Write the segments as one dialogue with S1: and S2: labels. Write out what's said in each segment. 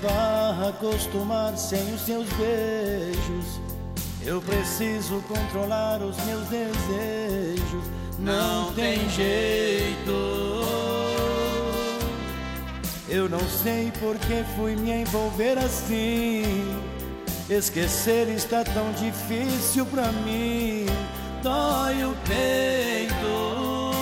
S1: vá acostumar sem os seus beijos. Eu preciso controlar os meus desejos. Não tem jeito. Eu não sei por que fui me envolver assim. Esquecer está tão difícil pra mim. Dói o peito.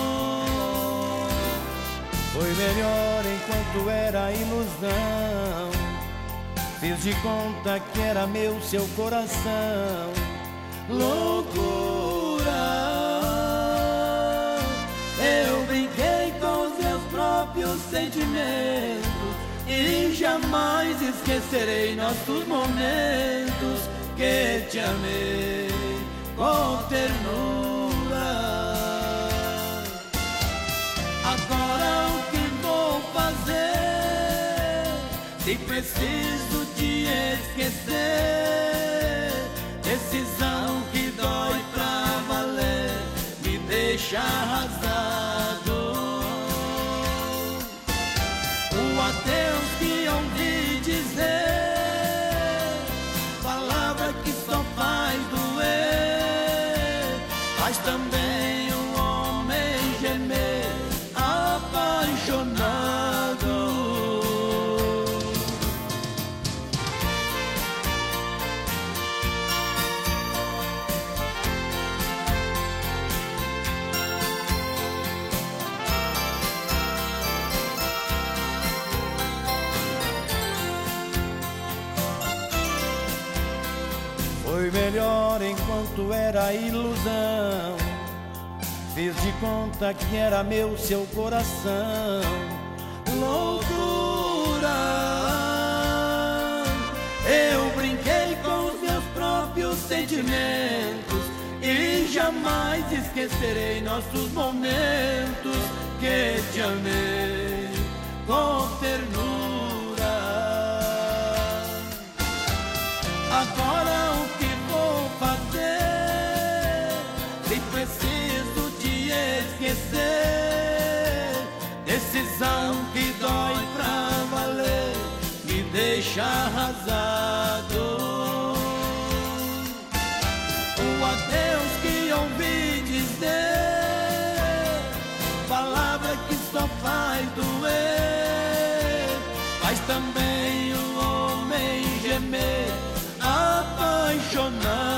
S1: Foi melhor enquanto era ilusão. Fiz de conta que era meu seu coração. Loucura. Eu brinquei com os meus próprios sentimentos e jamais esquecerei nossos momentos que te amei com ternura. Agora o que vou fazer? Se preciso te esquecer, decisão que dói pra valer, me deixa arrasado. O adeus que ouvi dizer, palavra que só faz doer, faz também o homem gemer apaixonado. Foi melhor enquanto era ilusão. Fiz de conta que era meu seu coração. Loucura. Eu brinquei com os meus próprios sentimentos e jamais esquecerei nossos momentos que te amei com ternura. Agora o que vou fazer? Se preciso te esquecer, decisão que dói pra valer, me deixa arrasado. O adeus que ouvi dizer, palavra que só faz doer, faz também o homem gemer apaixonado.